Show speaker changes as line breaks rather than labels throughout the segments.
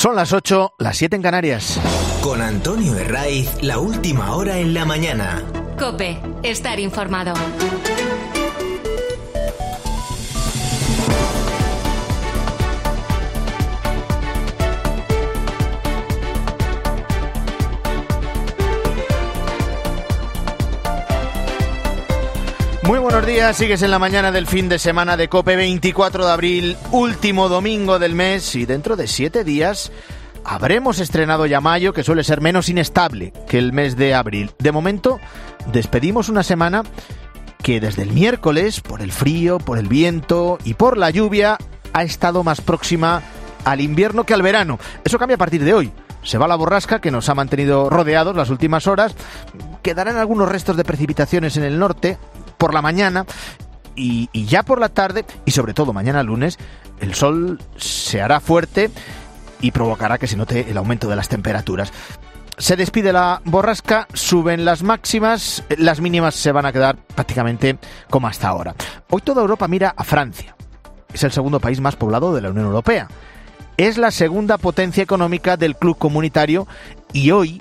Son las 8, las 7 en Canarias.
Con Antonio Herraiz, la última hora en la mañana.
COPE, estar informado.
Muy buenos días, sigues en la mañana del fin de semana de COPE, 24 de abril, último domingo del mes, y dentro de 7 días habremos estrenado ya mayo, que suele ser menos inestable que el mes de abril. De momento, despedimos una semana que desde el miércoles, por el frío, por el viento y por la lluvia, ha estado más próxima al invierno que al verano. Eso cambia a partir de hoy. Se va la borrasca que nos ha mantenido rodeados las últimas horas. Quedarán algunos restos de precipitaciones en el norte por la mañana y ya por la tarde, y sobre todo mañana lunes, el sol se hará fuerte y provocará que se note el aumento de las temperaturas. Se despide la borrasca, suben las máximas, las mínimas se van a quedar prácticamente como hasta ahora. Hoy toda Europa mira a Francia. Es el segundo país más poblado de la Unión Europea. Es la segunda potencia económica del club comunitario y hoy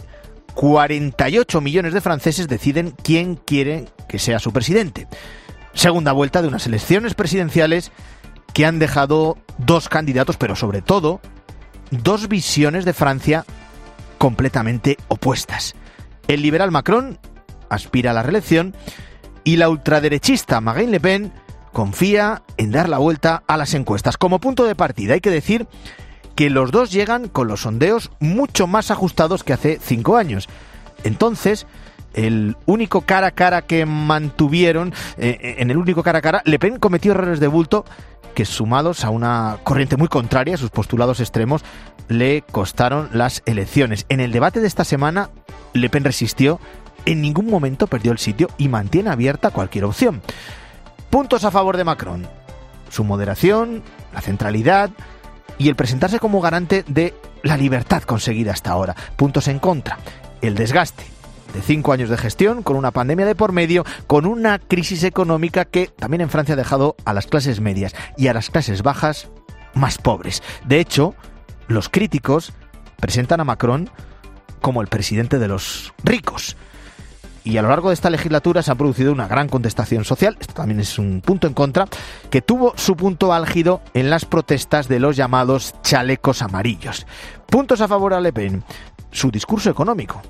48 millones de franceses deciden quién quiere que sea su presidente. Segunda vuelta de unas elecciones presidenciales que han dejado dos candidatos, pero sobre todo dos visiones de Francia completamente opuestas. El liberal Macron aspira a la reelección y la ultraderechista Marine Le Pen confía en dar la vuelta a las encuestas. Como punto de partida hay que decir que los dos llegan con los sondeos mucho más ajustados que hace 5 años. Entonces, el único cara a cara que mantuvieron, en el único cara a cara, Le Pen cometió errores de bulto que, sumados a una corriente muy contraria a sus postulados extremos, le costaron las elecciones. En el debate de esta semana, Le Pen resistió, en ningún momento perdió el sitio y mantiene abierta cualquier opción. Puntos a favor de Macron: su moderación, la centralidad y el presentarse como garante de la libertad conseguida hasta ahora. Puntos en contra: el desgaste de 5 años de gestión, con una pandemia de por medio, con una crisis económica que también en Francia ha dejado a las clases medias y a las clases bajas más pobres. De hecho, los críticos presentan a Macron como el presidente de los ricos. Y a lo largo de esta legislatura se ha producido una gran contestación social, esto también es un punto en contra, que tuvo su punto álgido en las protestas de los llamados chalecos amarillos. Puntos a favor a Le Pen: su discurso económico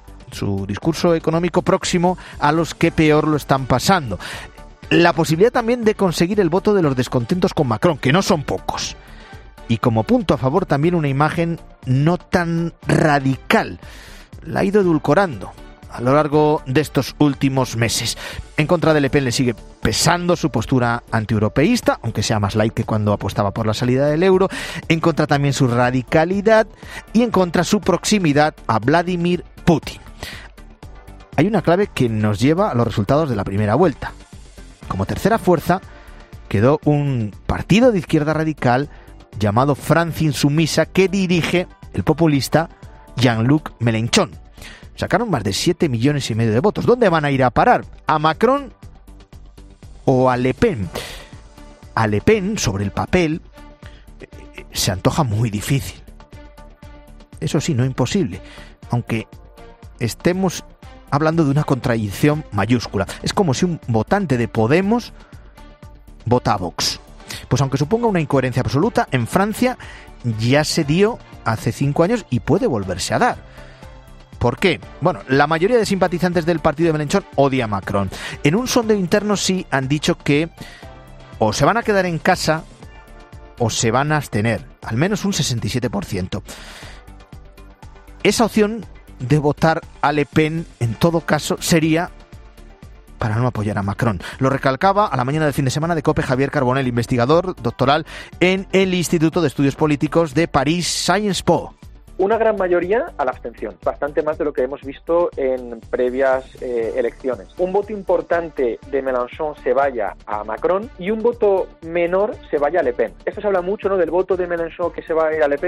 próximo a los que peor lo están pasando. La posibilidad también de conseguir el voto de los descontentos con Macron, que no son pocos. Y como punto a favor también una imagen no tan radical. La ha ido edulcorando a lo largo de estos últimos meses. En contra de Le Pen le sigue pesando su postura antieuropeísta, aunque sea más light que cuando apostaba por la salida del euro. En contra también su radicalidad y en contra su proximidad a Vladimir Putin. Hay una clave que nos lleva a los resultados de la primera vuelta. Como tercera fuerza quedó un partido de izquierda radical llamado Francia Insumisa, que dirige el populista Jean-Luc Mélenchon. Sacaron más de 7,5 millones de votos. ¿Dónde van a ir a parar? ¿A Macron o a Le Pen? A Le Pen, sobre el papel, se antoja muy difícil. Eso sí, no imposible. Aunque estemos hablando de una contradicción mayúscula. Es como si un votante de Podemos vota a Vox. Pues aunque suponga una incoherencia absoluta, en Francia ya se dio hace 5 años y puede volverse a dar. ¿Por qué? Bueno, la mayoría de simpatizantes del partido de Mélenchon odia a Macron. En un sondeo interno sí han dicho que o se van a quedar en casa o se van a abstener, al menos un 67%. Esa opción de votar a Le Pen, en todo caso, sería para no apoyar a Macron. Lo recalcaba a la mañana del fin de semana de COPE Javier Carbonell, investigador doctoral en el Instituto de Estudios Políticos de París Sciences Po.
Una gran mayoría a la abstención, bastante más de lo que hemos visto en previas elecciones. Un voto importante de Mélenchon se vaya a Macron y un voto menor se vaya a Le Pen. Esto se habla mucho, ¿no?, del voto de Mélenchon que se va a ir a Le Pen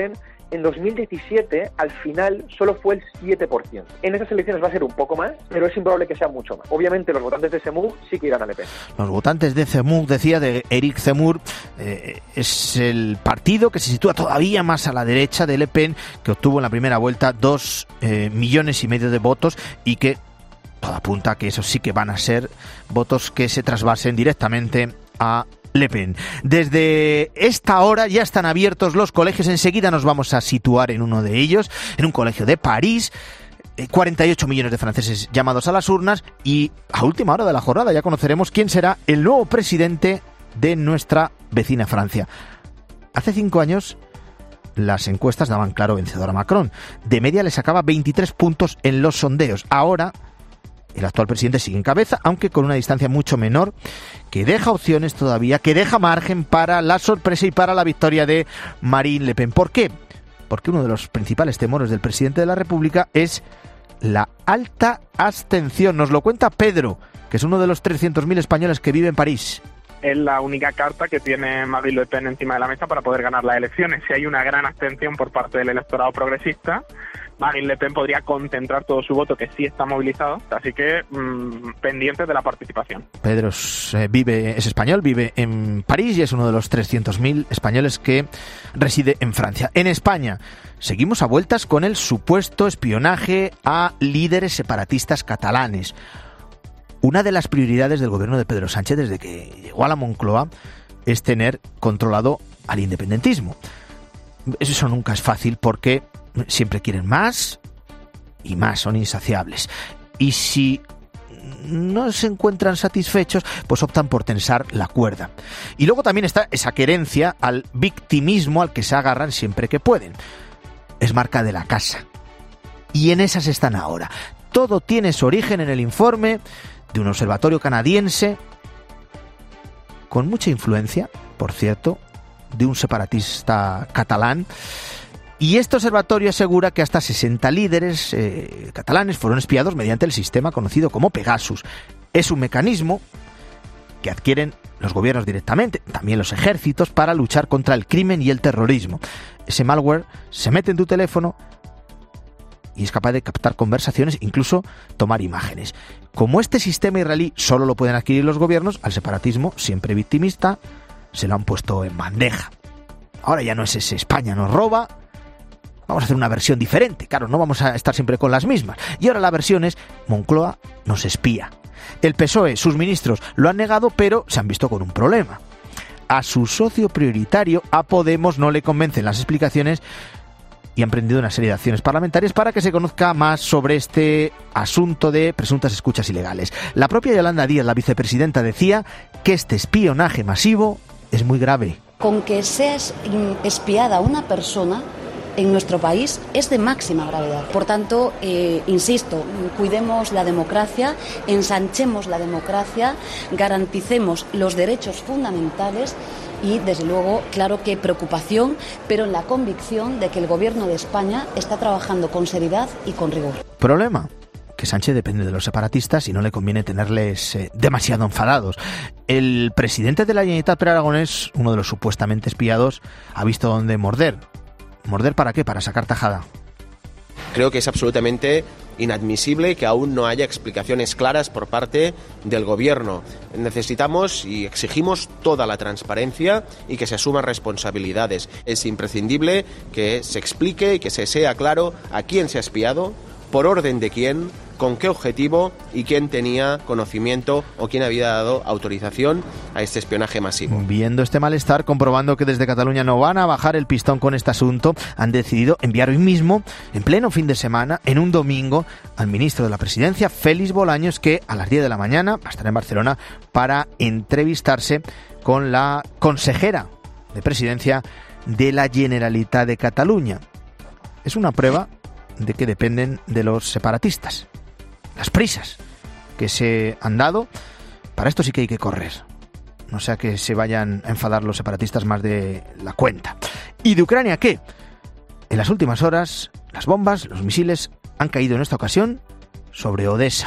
En 2017, al final, solo fue el 7%. En estas elecciones va a ser un poco más, pero es improbable que sea mucho más. Obviamente, los votantes de Zemmour sí que irán a Le Pen.
Los votantes de Zemmour, decía, de Eric Zemmour, es el partido que se sitúa todavía más a la derecha de Le Pen, que obtuvo en la primera vuelta 2,5 millones de votos y que todo apunta a que esos sí que van a ser votos que se trasvasen directamente a Le Pen. Desde esta hora ya están abiertos los colegios. Enseguida nos vamos a situar en uno de ellos, en un colegio de París. 48 millones de franceses llamados a las urnas y a última hora de la jornada ya conoceremos quién será el nuevo presidente de nuestra vecina Francia. Hace 5 años las encuestas daban claro vencedor a Macron. De media le sacaba 23 puntos en los sondeos. Ahora el actual presidente sigue en cabeza, aunque con una distancia mucho menor, que deja opciones todavía, que deja margen para la sorpresa y para la victoria de Marine Le Pen. ¿Por qué? Porque uno de los principales temores del presidente de la República es la alta abstención. Nos lo cuenta Pedro, que es uno de los 300.000 españoles que vive en París.
Es la única carta que tiene Marine Le Pen encima de la mesa para poder ganar las elecciones. Si hay una gran abstención por parte del electorado progresista, Marine Le Pen podría concentrar todo su voto, que sí está movilizado, así que pendientes de la participación. Pedro
es español, vive en París y es uno de los 300.000 españoles que reside en Francia. En España seguimos a vueltas con el supuesto espionaje a líderes separatistas catalanes. Una de las prioridades del gobierno de Pedro Sánchez desde que llegó a la Moncloa es tener controlado al independentismo. Eso nunca es fácil porque siempre quieren más y más, son insaciables. Y si no se encuentran satisfechos, pues optan por tensar la cuerda. Y luego también está esa querencia al victimismo al que se agarran siempre que pueden. Es marca de la casa. Y en esas están ahora. Todo tiene su origen en el informe de un observatorio canadiense con mucha influencia, por cierto, de un separatista catalán. Y este observatorio asegura que hasta 60 líderes catalanes fueron espiados mediante el sistema conocido como Pegasus. Es un mecanismo que adquieren los gobiernos directamente, también los ejércitos, para luchar contra el crimen y el terrorismo. Ese malware se mete en tu teléfono y es capaz de captar conversaciones, incluso tomar imágenes. Como este sistema israelí solo lo pueden adquirir los gobiernos, al separatismo, siempre victimista, se lo han puesto en bandeja. Ahora ya no es ese España nos roba. Vamos a hacer una versión diferente, claro, no vamos a estar siempre con las mismas. Y ahora la versión es Moncloa nos espía. El PSOE, sus ministros, lo han negado, pero se han visto con un problema. A su socio prioritario, a Podemos, no le convencen las explicaciones y han prendido una serie de acciones parlamentarias para que se conozca más sobre este asunto de presuntas escuchas ilegales. La propia Yolanda Díaz, la vicepresidenta, decía que este espionaje masivo es muy grave.
Con que sea espiada una persona en nuestro país es de máxima gravedad. Por tanto, insisto, cuidemos la democracia, ensanchemos la democracia, garanticemos los derechos fundamentales y, desde luego, claro que preocupación, pero en la convicción de que el Gobierno de España está trabajando con seriedad y con rigor.
Problema: que Sánchez depende de los separatistas y no le conviene tenerles demasiado enfadados. El presidente de la Generalitat, Pere Aragonés, uno de los supuestamente espiados, ha visto dónde morder. ¿Morder para qué? Para sacar tajada.
Creo que es absolutamente inadmisible que aún no haya explicaciones claras por parte del Gobierno. Necesitamos y exigimos toda la transparencia y que se asuman responsabilidades. Es imprescindible que se explique y que se sea claro a quién se ha espiado, por orden de quién, con qué objetivo y quién tenía conocimiento o quién había dado autorización a este espionaje masivo.
Viendo este malestar, comprobando que desde Cataluña no van a bajar el pistón con este asunto, han decidido enviar hoy mismo, en pleno fin de semana, en un domingo, al ministro de la Presidencia, Félix Bolaños, que a las 10 de la mañana va a estar en Barcelona para entrevistarse con la consejera de Presidencia de la Generalitat de Cataluña. Es una prueba de que dependen de los separatistas. Las prisas que se han dado, para esto sí que hay que correr. No sea que se vayan a enfadar los separatistas más de la cuenta. ¿Y de Ucrania qué? En las últimas horas, las bombas, los misiles han caído en esta ocasión sobre Odessa.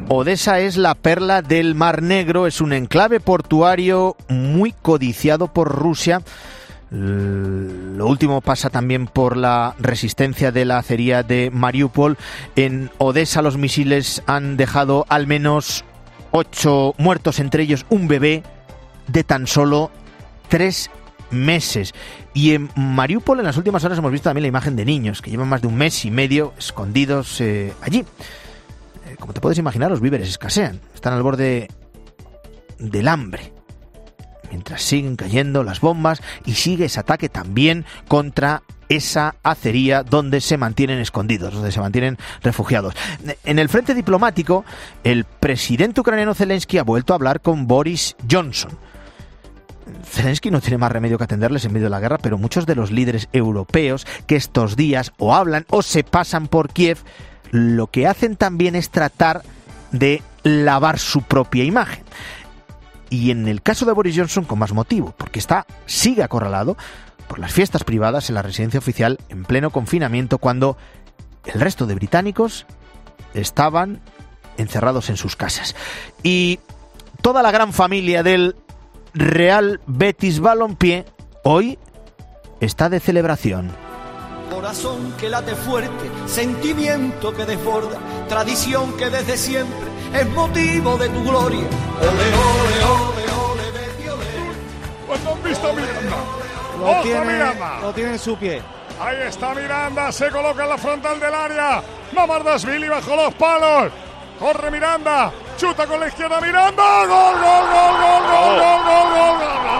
Odesa es la perla del Mar Negro, es un enclave portuario muy codiciado por Rusia. Lo último pasa también por la resistencia de la acería de Mariupol. En Odesa los misiles han dejado al menos 8 muertos, entre ellos un bebé de tan solo 3 meses. Y en Mariupol en las últimas horas hemos visto también la imagen de niños que llevan más de un mes y medio escondidos allí. Como te puedes imaginar, los víveres escasean, están al borde del hambre, mientras siguen cayendo las bombas y sigue ese ataque también contra esa acería donde se mantienen escondidos, donde se mantienen refugiados. En el frente diplomático, el presidente ucraniano Zelensky ha vuelto a hablar con Boris Johnson. Zelensky no tiene más remedio que atenderles en medio de la guerra, pero muchos de los líderes europeos que estos días o hablan o se pasan por Kiev, lo que hacen también es tratar de lavar su propia imagen. Y en el caso de Boris Johnson con más motivo, porque sigue acorralado por las fiestas privadas en la residencia oficial en pleno confinamiento, cuando el resto de británicos estaban encerrados en sus casas. Y toda la gran familia del Real Betis Balompié hoy está de celebración.
Corazón que late fuerte, sentimiento que desborda, tradición que desde siempre es motivo de tu gloria. Ole, ole, ole, ole, Betis, ole.
¿Cuándo han visto a Miranda?
Lo tiene en su pie.
Ahí está Miranda, se coloca en la frontal del área. Mamardashvili bajo los palos. Corre Miranda, chuta con la izquierda Miranda. ¡Gol, gol, gol, gol, gol, gol, gol, gol,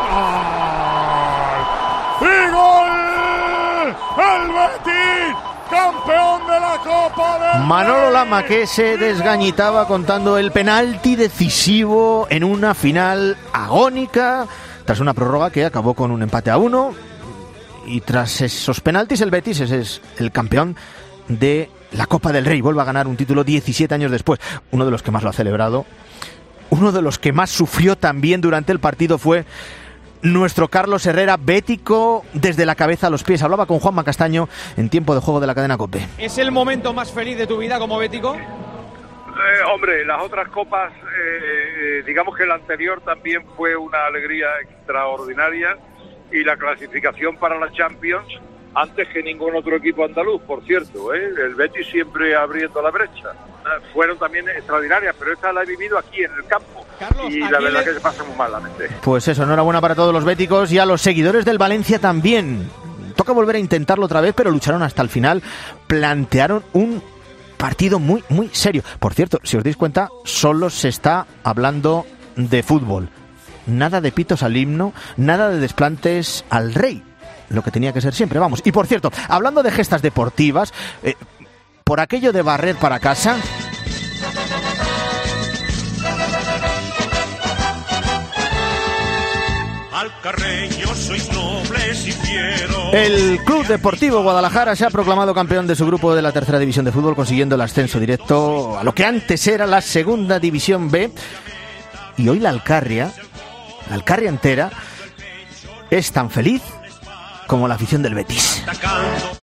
gol! ¡Y gol! ¡El Betis! ¡Campeón de la Copa del Rey!
Manolo Lama, que se desgañitaba contando el penalti decisivo en una final agónica, tras una prórroga que acabó con un empate a 1. Y tras esos penaltis, el Betis es el campeón de la Copa del Rey. Vuelve a ganar un título 17 años después. Uno de los que más lo ha celebrado, uno de los que más sufrió también durante el partido fue nuestro Carlos Herrera, bético desde la cabeza a los pies. Hablaba con Juanma Castaño en tiempo de juego de la cadena COPE.
¿Es el momento más feliz de tu vida como bético?
Hombre, las otras copas, digamos que la anterior también fue una alegría extraordinaria, y la clasificación para la Champions antes que ningún otro equipo andaluz, por cierto, el Betis siempre abriendo la brecha. Fueron también extraordinarias, pero esta la he vivido aquí en el campo.
Carlos,
y la verdad que se pasa muy malamente.
Pues eso, enhorabuena para todos los béticos y a los seguidores del Valencia también. Toca volver a intentarlo otra vez, pero lucharon hasta el final, plantearon un partido muy, muy serio. Por cierto, si os dais cuenta, solo se está hablando de fútbol. Nada de pitos al himno, nada de desplantes al rey. Lo que tenía que ser siempre, vamos. Y por cierto, hablando de gestas deportivas, por aquello de barrer para casa,
Alcarreños sois nobles y fieros.
el Club Deportivo Guadalajara se ha proclamado campeón de su grupo de la tercera división de fútbol, consiguiendo el ascenso directo a lo que antes era la segunda división B. Y hoy la Alcarria entera es tan feliz como la afición del Betis.